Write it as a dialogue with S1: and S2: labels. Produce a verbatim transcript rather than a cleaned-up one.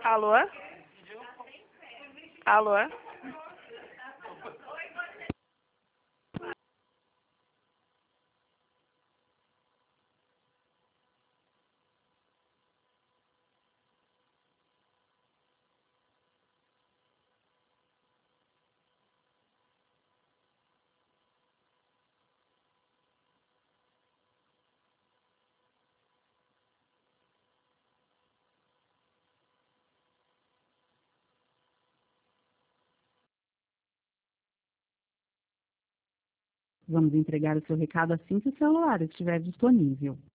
S1: Alô? Alô?
S2: Vamos entregar o seu recado assim que o celular estiver disponível.